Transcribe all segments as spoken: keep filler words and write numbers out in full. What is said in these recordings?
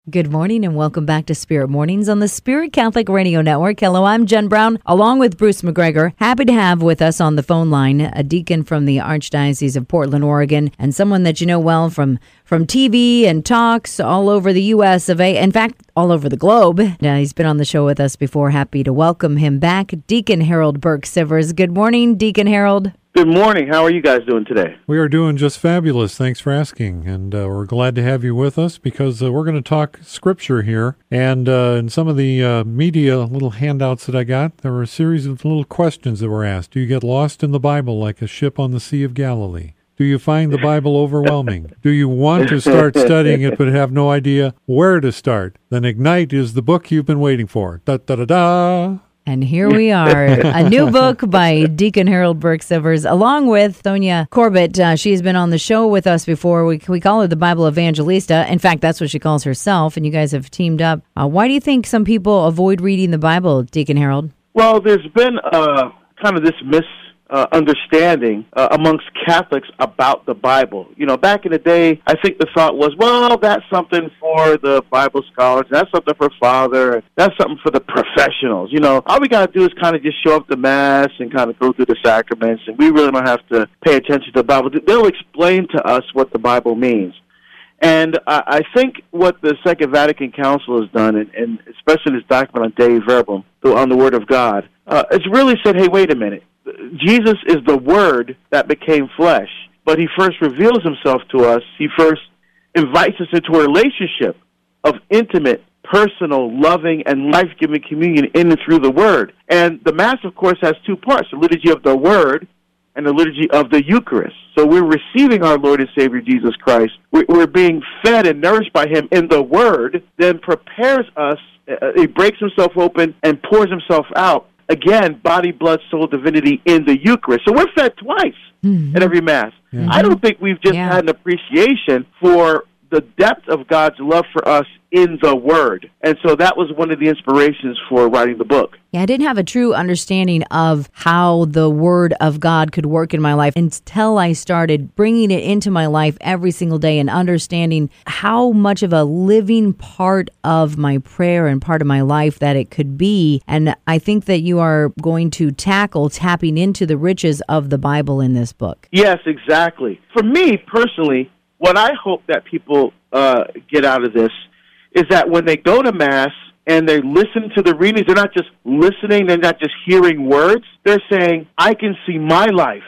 Good morning and welcome back to Spirit Mornings on the Spirit Catholic Radio Network. Hello, I'm Jen Brown, along with Bruce McGregor. Happy to have with us on the phone line a deacon from the Archdiocese of Portland, Oregon, and someone that you know well from, from T V and talks all over the U S of A. In fact, all over the globe. Uh, he's been on the show with us before. Happy to welcome him back, Deacon Harold Burke-Sivers. Good morning, Deacon Harold. Good morning. How are you guys doing today? We are doing just fabulous. Thanks for asking. And uh, we're glad to have you with us because uh, we're going to talk Scripture here. And uh, in some of the uh, media little handouts that I got, there were a series of little questions that were asked. Do you get lost in the Bible like a ship on the Sea of Galilee? Do you find the Bible overwhelming? Do you want to start studying it but have no idea where to start? Then Ignite is the book you've been waiting for. Da-da-da-da! And here we are, a new book by Deacon Harold Burke-Sivers, along with Sonia Corbett. Uh, she's been on the show with us before. We we call her the Bible Evangelista. In fact, that's what she calls herself, and you guys have teamed up. Uh, why do you think some people avoid reading the Bible, Deacon Harold? Well, there's been uh, kind of this misunderstanding uh, amongst Catholics about the Bible. You know, back in the day, I think the thought was, well, that's something for the Bible scholars, that's something for Father, that's something for the professionals. You know, all we got to do is kind of just show up to Mass and kind of go through the sacraments, and we really don't have to pay attention to the Bible. They'll explain to us what the Bible means. And uh, I think what the Second Vatican Council has done, and, and especially this document on Dei Verbum, on the Word of God, uh, it's really said, hey, wait a minute. Jesus is the Word that became flesh, but he first reveals himself to us. He first invites us into a relationship of intimate, personal, loving, and life-giving communion in and through the Word. And the Mass, of course, has two parts, the liturgy of the Word and the liturgy of the Eucharist. So we're receiving our Lord and Savior Jesus Christ. We're being fed and nourished by him in the Word, then prepares us, he breaks himself open and pours himself out. Again, body, blood, soul, divinity in the Eucharist. So we're fed twice mm-hmm. at every Mass. Mm-hmm. I don't think we've just yeah. had an appreciation for the depth of God's love for us in the Word. And so that was one of the inspirations for writing the book. Yeah, I didn't have a true understanding of how the Word of God could work in my life until I started bringing it into my life every single day and understanding how much of a living part of my prayer and part of my life that it could be. And I think that you are going to tackle tapping into the riches of the Bible in this book. Yes, exactly. For me, personally, what I hope that people uh, get out of this is that when they go to Mass and they listen to the readings, they're not just listening, they're not just hearing words. They're saying, I can see my life,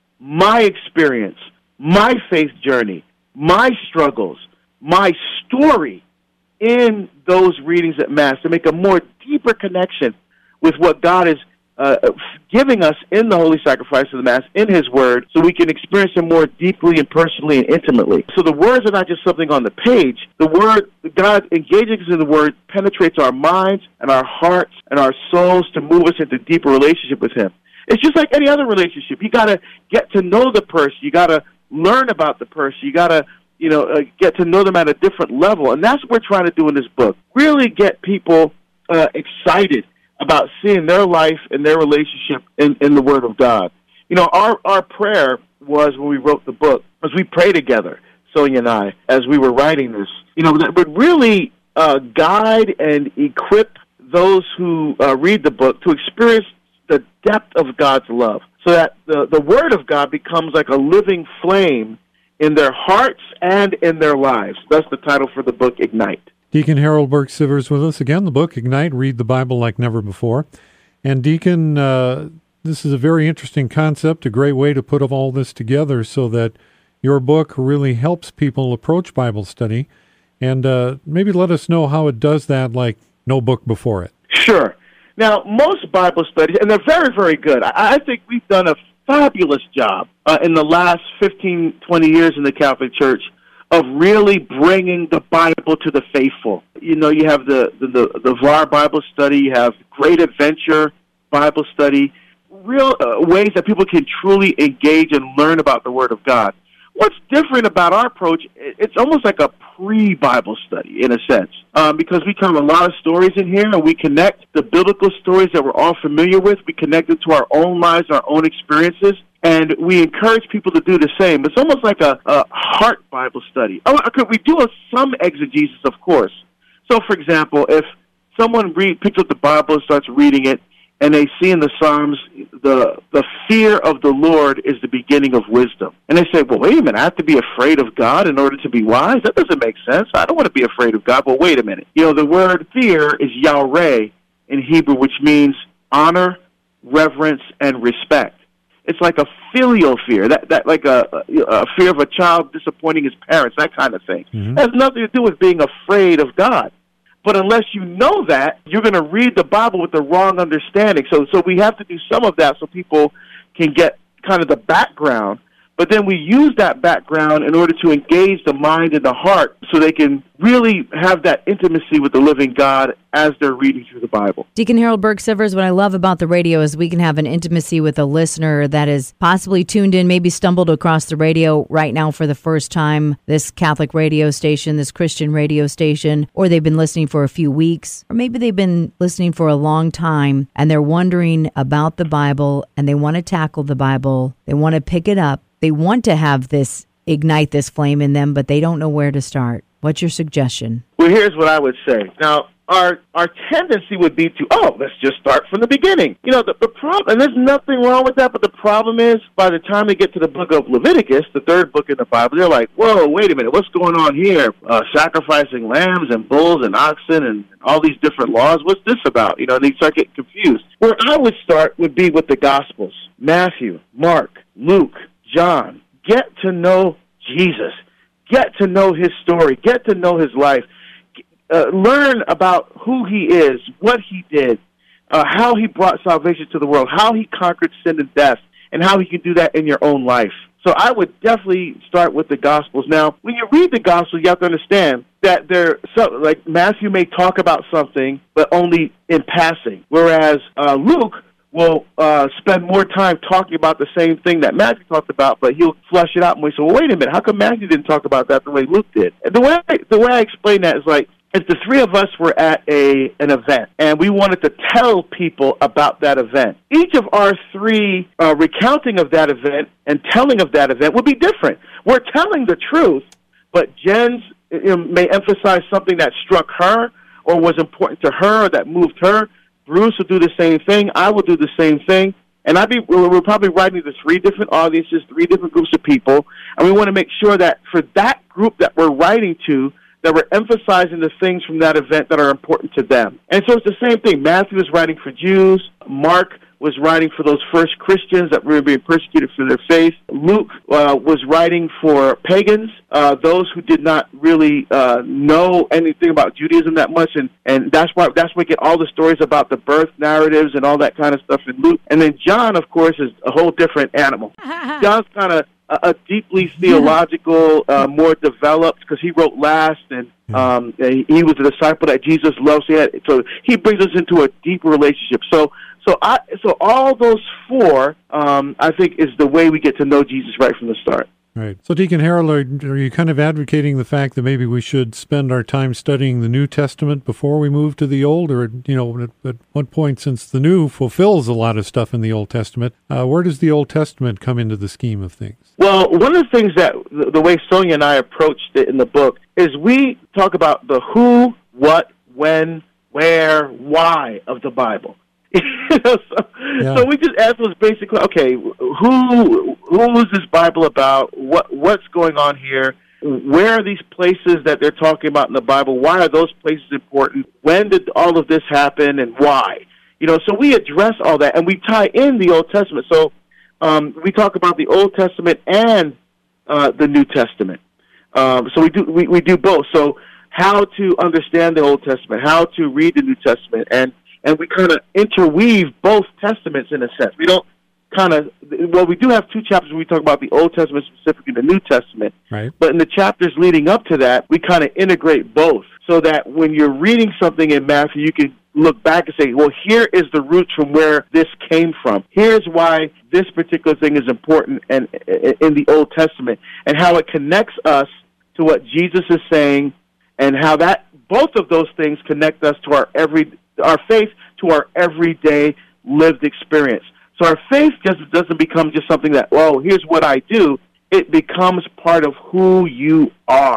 my experience, my faith journey, my struggles, my story in those readings at Mass to make a more deeper connection with what God is Uh, giving us in the Holy Sacrifice of the Mass, in His Word, so we can experience Him more deeply and personally and intimately. So the words are not just something on the page. The Word, God engaging us in the Word, penetrates our minds and our hearts and our souls to move us into deeper relationship with Him. It's just like any other relationship. You got to get to know the person. You got to learn about the person. You got to, you know, uh, get to know them at a different level. And that's what we're trying to do in this book. Really get people uh, excited about seeing their life and their relationship in, in the Word of God. You know, our, our prayer was, when we wrote the book, was we pray together, Sonia and I, as we were writing this, you know, that would really uh, guide and equip those who uh, read the book to experience the depth of God's love, so that the, the Word of God becomes like a living flame in their hearts and in their lives. That's the title for the book, Ignite. Deacon Harold Burke-Sivers with us again, the book, Ignite, Read the Bible Like Never Before. And Deacon, uh, this is a very interesting concept, a great way to put all this together so that your book really helps people approach Bible study. And uh, maybe let us know how it does that like no book before it. Sure. Now, most Bible studies, and they're very, very good. I, I think we've done a fabulous job uh, in the last fifteen, twenty years in the Catholic Church of really bringing the Bible to the faithful. You know, you have the, the, the, the V A R Bible study, you have Great Adventure Bible study, real uh, ways that people can truly engage and learn about the Word of God. What's different about our approach, it's almost like a pre-Bible study, in a sense, um, because we tell a lot of stories in here, and we connect the biblical stories that we're all familiar with. We connect it to our own lives, our own experiences, and we encourage people to do the same. It's almost like a, a heart Bible study. Oh, okay, we do a, some exegesis, of course, So, for example, if someone read, picks up the Bible and starts reading it, and they see in the Psalms the the fear of the Lord is the beginning of wisdom. And they say, well, wait a minute, I have to be afraid of God in order to be wise? That doesn't make sense. I don't want to be afraid of God. Well, wait a minute. You know, the word fear is Yahweh in Hebrew, which means honor, reverence, and respect. It's like a filial fear, that that like a, a fear of a child disappointing his parents, that kind of thing. Mm-hmm. It has nothing to do with being afraid of God. But unless you know that, you're going to read the Bible with the wrong understanding. So so we have to do some of that so people can get kind of the background. But then we use that background in order to engage the mind and the heart so they can really have that intimacy with the living God as they're reading through the Bible. Deacon Harold Burke-Sivers, what I love about the radio is we can have an intimacy with a listener that is possibly tuned in, maybe stumbled across the radio right now for the first time, this Catholic radio station, this Christian radio station, or they've been listening for a few weeks, or maybe they've been listening for a long time and they're wondering about the Bible and they want to tackle the Bible, they want to pick it up. They want to have this, ignite this flame in them, but they don't know where to start. What's your suggestion? Well, here's what I would say. Now, our our tendency would be to, oh, let's just start from the beginning. You know, the, the problem, and there's nothing wrong with that, but the problem is by the time they get to the book of Leviticus, the third book in the Bible, they're like, whoa, wait a minute, what's going on here? Uh, sacrificing lambs and bulls and oxen and all these different laws. What's this about? You know, and they start getting confused. Where I would start would be with the Gospels. Matthew, Mark, Luke, John. Get to know Jesus. Get to know his story. Get to know his life. Uh, learn about who he is, what he did, uh, how he brought salvation to the world, how he conquered sin and death, and how he can do that in your own life. So I would definitely start with the Gospels. Now, when you read the Gospels, you have to understand that they're so, like Matthew may talk about something, but only in passing, whereas uh, Luke will uh, spend more time talking about the same thing that Matthew talked about, but he'll flesh it out and we say, well, wait a minute, how come Matthew didn't talk about that the way Luke did? And the way I, the way I explain that is like, if the three of us were at a an event and we wanted to tell people about that event, each of our three uh, recounting of that event and telling of that event would be different. We're telling the truth, but Jen's you know, may emphasize something that struck her or was important to her or that moved her. Bruce will do the same thing. I will do the same thing. And I'd be, we're probably writing to three different audiences, three different groups of people, and we want to make sure that for that group that we're writing to, that we're emphasizing the things from that event that are important to them. And so it's the same thing. Matthew was writing for Jews. Mark was writing for those first Christians that were being persecuted for their faith. Luke uh, was writing for pagans, uh, those who did not really uh, know anything about Judaism that much, and, and that's why that's why we get all the stories about the birth narratives and all that kind of stuff in Luke. And then John, of course, is a whole different animal. John's kind of a, a deeply theological, uh, more developed, because he wrote last, and um, he, he was a disciple that Jesus loved. So he, had, so he brings us into a deeper relationship. So So I, so all those four, um, I think, is the way we get to know Jesus right from the start. Right. So, Deacon Harold, are, are you kind of advocating the fact that maybe we should spend our time studying the New Testament before we move to the Old? Or, you know, at, at what point, since the New fulfills a lot of stuff in the Old Testament, uh, where does the Old Testament come into the scheme of things? Well, one of the things that, the, the way Sonia and I approached it in the book, is we talk about the who, what, when, where, why of the Bible. you know, so, yeah. so we just asked us basically, okay, who who is this Bible about? What what's going on here? Where are these places that they're talking about in the Bible? Why are those places important? When did all of this happen, and why? You know, so we address all that, and we tie in the Old Testament. So um, we talk about the Old Testament and uh, the New Testament. Um, so we do we, we do both. So how to understand the Old Testament, how to read the New Testament, and And we kind of interweave both testaments in a sense. We don't kind of, well, we do have two chapters where we talk about the Old Testament, specifically the New Testament. Right. But in the chapters leading up to that, we kind of integrate both so that when you're reading something in Matthew, you can look back and say, well, here is the roots from where this came from. Here's why this particular thing is important and in the Old Testament, and how it connects us to what Jesus is saying, and how that both of those things connect us to our every our faith to our everyday lived experience. So our faith just doesn't become just something that, well, here's what I do. It becomes part of who you are.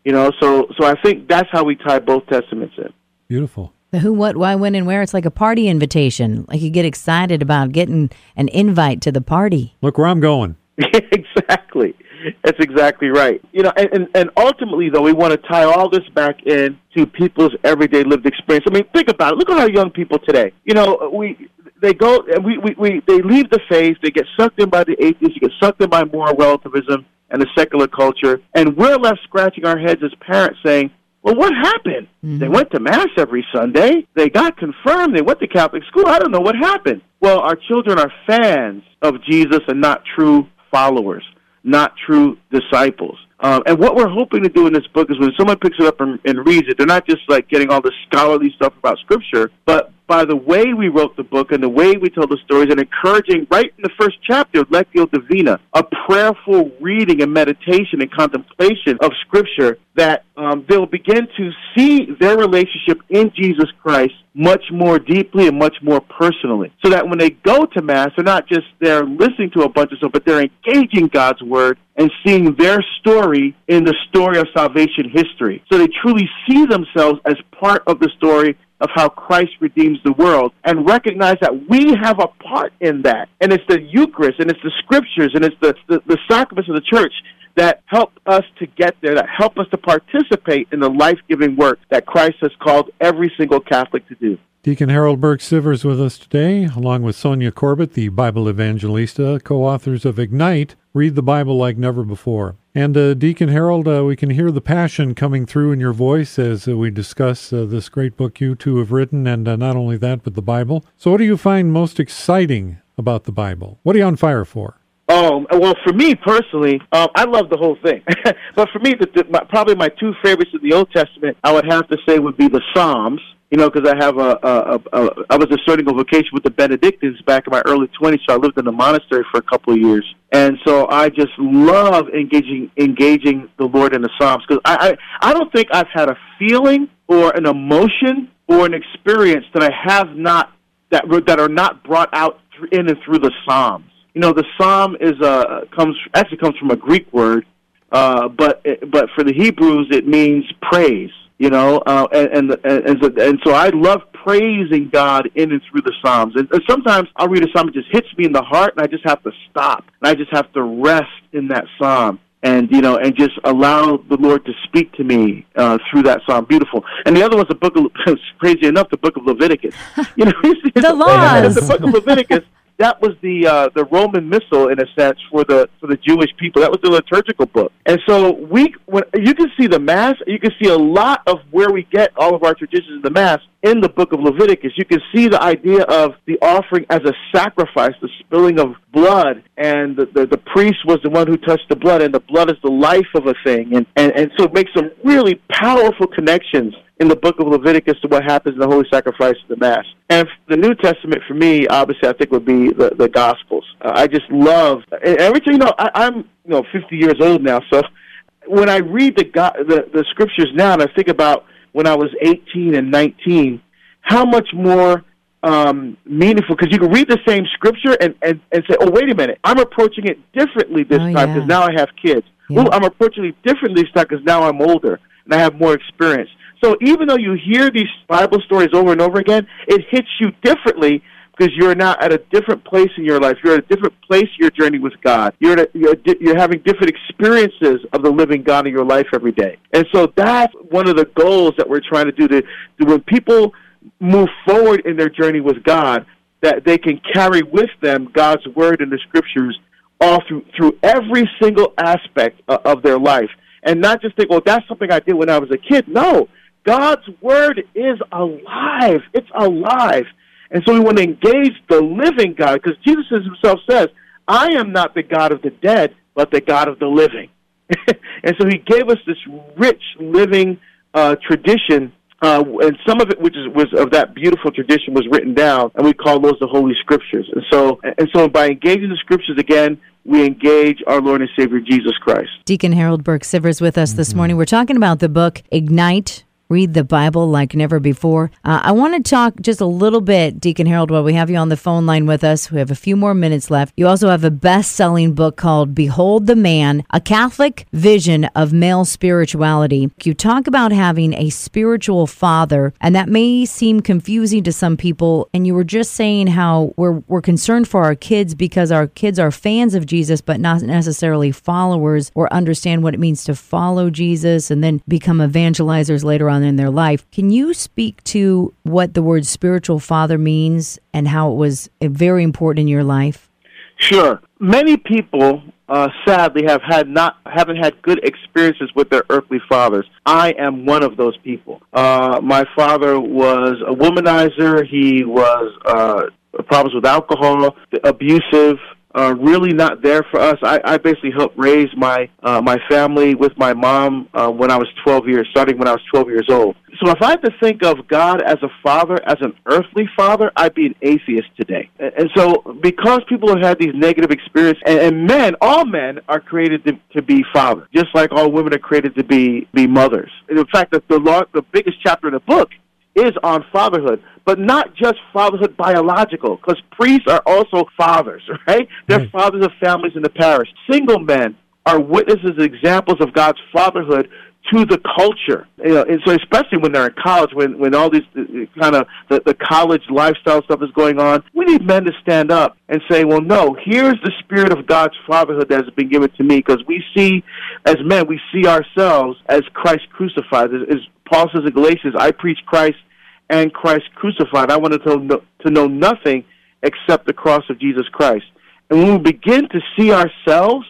You know, so so I think that's how we tie both testaments in. Beautiful. The who, what, why, when, and where. It's like a party invitation. Like you get excited about getting an invite to the party. Look where I'm going. Exactly. That's exactly right. You know, and, and, and ultimately, though, we want to tie all this back in to people's everyday lived experience. I mean, think about it. Look at our young people today. You know, we they go and we, we, we they leave the faith. They get sucked in by the atheists. You get sucked in by moral relativism and the secular culture, and we're left scratching our heads as parents, saying, well, what happened? Mm-hmm. They went to Mass every Sunday. They got confirmed. They went to Catholic school. I don't know what happened. Well, our children are fans of Jesus and not true followers, not true disciples. Um, and what we're hoping to do in this book is when someone picks it up and, and reads it, they're not just like getting all this scholarly stuff about Scripture, but by the way we wrote the book and the way we tell the stories and encouraging right in the first chapter of Lectio Divina, a prayerful reading and meditation and contemplation of Scripture, that um, they'll begin to see their relationship in Jesus Christ much more deeply and much more personally. So that when they go to Mass, they're not just there listening to a bunch of stuff, but they're engaging God's Word and seeing their story in the story of salvation history. So they truly see themselves as part of the story of how Christ redeems the world and recognize that we have a part in that. And it's the Eucharist, and it's the Scriptures, and it's the, the, the sacraments of the Church that help us to get there, that help us to participate in the life-giving work that Christ has called every single Catholic to do. Deacon Harold Burke-Sivers with us today, along with Sonia Corbett, the Bible Evangelista, co-authors of Ignite, Read the Bible Like Never Before. And uh, Deacon Harold, uh, we can hear the passion coming through in your voice as uh, we discuss uh, this great book you two have written, and uh, not only that, but the Bible. So what do you find most exciting about the Bible? What are you on fire for? Oh, well, for me personally, um, I love the whole thing. But for me, the, the, my, probably my two favorites in the Old Testament, I would have to say, would be the Psalms. You know, because I have a, a, a, a, I was asserting a vocation with the Benedictines back in my early twenties, so I lived in a monastery for a couple of years. And so I just love engaging engaging the Lord in the Psalms, because I, I, I don't think I've had a feeling or an emotion or an experience that I have not, that that are not brought out in and through the Psalms. You know, the Psalm is a, comes actually comes from a Greek word, uh, but but for the Hebrews it means praise. You know, uh, and, and, and, so, and so I love praising God in and through the Psalms. And, and sometimes I'll read a psalm, it just hits me in the heart, and I just have to stop. And I just have to rest in that psalm and, you know, and just allow the Lord to speak to me uh, through that psalm. Beautiful. And the other one's the book of, crazy enough, the book of Leviticus. You know, the laws. The book of Leviticus. That was the uh, the Roman Missal, in a sense, for the for the Jewish people. That was the liturgical book. And so we, when you can see the Mass, you can see a lot of where we get all of our traditions in the Mass in the book of Leviticus. You can see the idea of the offering as a sacrifice, the spilling of blood, and the, the, the priest was the one who touched the blood, and the blood is the life of a thing. And, and, and so it makes some really powerful connections in the book of Leviticus to what happens in the Holy Sacrifice of the Mass. And the New Testament, for me, obviously, I think would be the, the Gospels. Uh, I just love, and every time, you know, I, I'm, you know, fifty years old now, so when I read the, the, the Scriptures now, and I think about when I was eighteen and nineteen, how much more um, meaningful, because you can read the same Scripture and, and, and say, oh, wait a minute, I'm approaching it differently this oh, time because yeah. now I have kids. Yeah. Ooh, I'm approaching it differently this time because now I'm older and I have more experience. So even though you hear these Bible stories over and over again, it hits you differently because you're now at a different place in your life. You're at a different place in your journey with God. You're, at a, you're, you're having different experiences of the living God in your life every day. And so that's one of the goals that we're trying to do, to, to when people move forward in their journey with God, that they can carry with them God's Word and the Scriptures all through, through every single aspect uh, of their life. And not just think, well, that's something I did when I was a kid. No. God's Word is alive. It's alive. And so we want to engage the living God, because Jesus himself says, I am not the God of the dead, but the God of the living. And so he gave us this rich, living uh, tradition, uh, and some of it, which is, was of that beautiful tradition, was written down, and we call those the Holy Scriptures. And so, and so by engaging the Scriptures again, we engage our Lord and Savior, Jesus Christ. Deacon Harold Burke-Sivers with us this morning. We're talking about the book, Ignite, read the Bible like never before. Uh, I want to talk just a little bit, Deacon Harold, while we have you on the phone line with us. We have a few more minutes left. You also have a best-selling book called Behold the Man, A Catholic Vision of Male Spirituality. You talk about having a spiritual father, and that may seem confusing to some people, and you were just saying how we're, we're concerned for our kids because our kids are fans of Jesus, but not necessarily followers or understand what it means to follow Jesus and then become evangelizers later on in their life. Can you speak to what the word spiritual father means and how it was very important in your life? Sure. Many people, uh, sadly, have had not haven't had good experiences with their earthly fathers. I am one of those people. Uh, my father was a womanizer. He was uh, problems with alcohol, abusive. Uh, really not there for us. I, I basically helped raise my uh, my family with my mom uh, when I was twelve years, starting when I was twelve years old. So if I had to think of God as a father, as an earthly father, I'd be an atheist today. And, and so because people have had these negative experiences, and, and men, all men are created to, to be fathers, just like all women are created to be, be mothers. And in fact, the, the, law, the biggest chapter in the book is on fatherhood, but not just fatherhood biological, because priests are also fathers, right? They're right. Fathers of families in the parish. Single men are witnesses, examples of God's fatherhood to the culture. You know, and so especially when they're in college, when, when all these uh, kind of the, the college lifestyle stuff is going on, we need men to stand up and say, well, no, here's the spirit of God's fatherhood that has been given to me, because we see, as men, we see ourselves as Christ crucified. As, as Paul says in Galatians, I preach Christ and Christ crucified. I wanted to know, to know nothing except the cross of Jesus Christ. And when we begin to see ourselves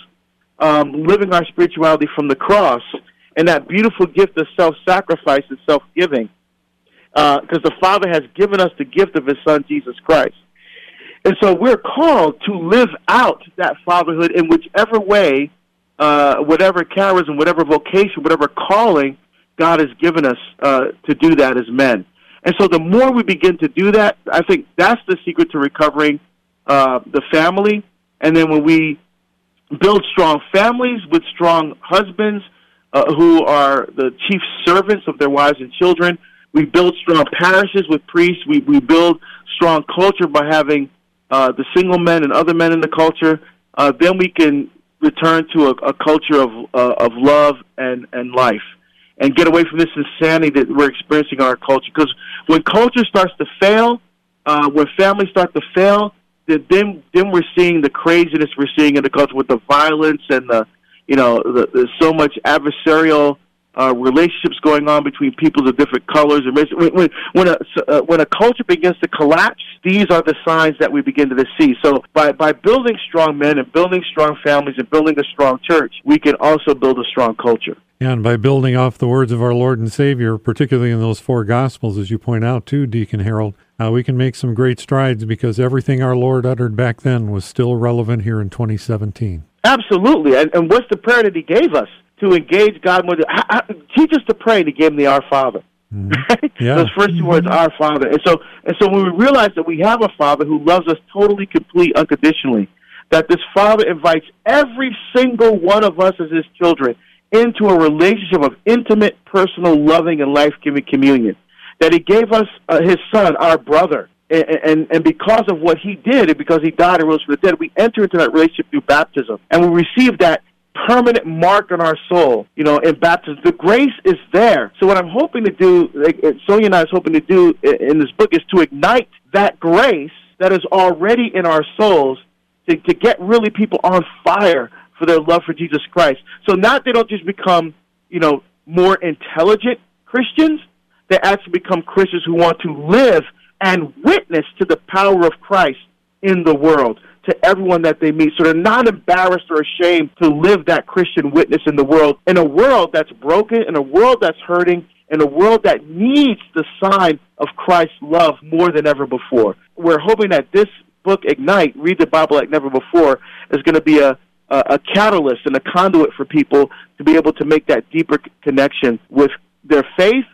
um, living our spirituality from the cross and that beautiful gift of self-sacrifice and self-giving, because uh, the Father has given us the gift of His Son, Jesus Christ. And so we're called to live out that fatherhood in whichever way, uh, whatever charism, whatever vocation, whatever calling God has given us uh, to do that as men. And so the more we begin to do that, I think that's the secret to recovering uh, the family. And then when we build strong families with strong husbands uh, who are the chief servants of their wives and children, we build strong parishes with priests. We, we build strong culture by having uh, the single men and other men in the culture. Uh, then we can return to a, a culture of, uh, of love and, and life, and get away from this insanity that we're experiencing in our culture. Because when culture starts to fail, uh, when families start to fail, then then we're seeing the craziness we're seeing in the culture with the violence and the, you know, the, there's so much adversarial uh, relationships going on between people of different colors and races. When, when, when, a, uh, when a culture begins to collapse, these are the signs that we begin to see. So by, by building strong men and building strong families and building a strong church, we can also build a strong culture. And by building off the words of our Lord and Savior, particularly in those four Gospels, as you point out too, Deacon Harold, uh, we can make some great strides because everything our Lord uttered back then was still relevant here in twenty seventeen. Absolutely. And, and what's the prayer that He gave us? To engage God more. Teach us to pray, and He gave Him the Our Father. Mm-hmm. Right? Yeah. Those first two words, Our Father. And so, and so when we realize that we have a Father who loves us totally, complete, unconditionally, that this Father invites every single one of us as His children into a relationship of intimate, personal, loving, and life-giving communion. That He gave us uh, His Son, our brother. And, and, and because of what He did, and because He died and rose from the dead, we enter into that relationship through baptism. And we receive that permanent mark on our soul, you know, in baptism. The grace is there. So what I'm hoping to do, like Sonia and I is hoping to do in this book, is to ignite that grace that is already in our souls to, to get really people on fire for their love for Jesus Christ. So now they don't just become, you know, more intelligent Christians, they actually become Christians who want to live and witness to the power of Christ in the world, to everyone that they meet. So they're not embarrassed or ashamed to live that Christian witness in the world, in a world that's broken, in a world that's hurting, in a world that needs the sign of Christ's love more than ever before. We're hoping that this book, Ignite, Read the Bible Like Never Before, is going to be a, a, a catalyst and a conduit for people to be able to make that deeper connection with their faith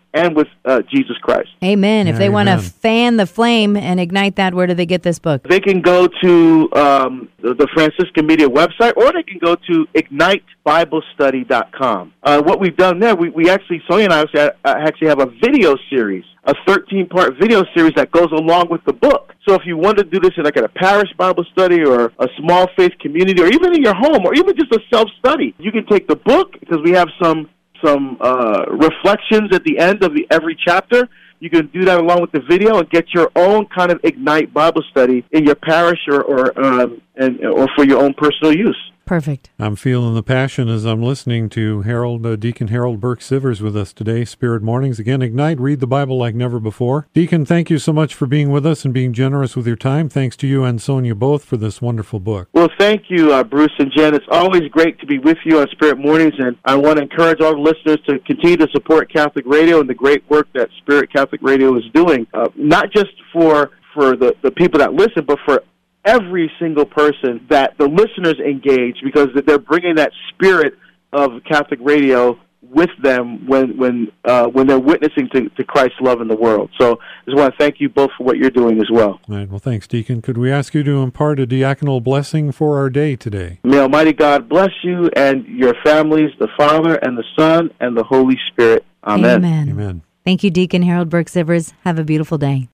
and with uh, Jesus Christ. Amen. If they want to Amen. fan the flame and ignite that, where do they get this book? They can go to um, the, the Franciscan Media website, or they can go to ignite bible study dot com. Uh, what we've done there, we, we actually, Sonia and I actually, uh, actually have a video series, a thirteen-part video series that goes along with the book. So if you want to do this in like at a parish Bible study or a small faith community, or even in your home, or even just a self-study, you can take the book, because we have some some uh, reflections at the end of the, every chapter. You can do that along with the video and get your own kind of Ignite Bible study in your parish or or, um, and, or for your own personal use. Perfect. I'm feeling the passion as I'm listening to Harold, uh, Deacon Harold Burke Sivers with us today, Spirit Mornings. Again, Ignite, read the Bible like never before. Deacon, thank you so much for being with us and being generous with your time. Thanks to you and Sonia both for this wonderful book. Well, thank you, uh, Bruce and Jen. It's always great to be with you on Spirit Mornings, and I want to encourage all the listeners to continue to support Catholic Radio and the great work that Spirit Catholic Radio is doing, uh, not just for, for the, the people that listen, but for every single person that the listeners engage, because they're bringing that spirit of Catholic radio with them when when uh, when they're witnessing to, to Christ's love in the world. So I just want to thank you both for what you're doing as well. All right. Well, thanks, Deacon. Could we ask you to impart a diaconal blessing for our day today? May Almighty God bless you and your families, the Father and the Son and the Holy Spirit. Amen. Amen. Amen. Thank you, Deacon Harold Burke Sivers. Have a beautiful day.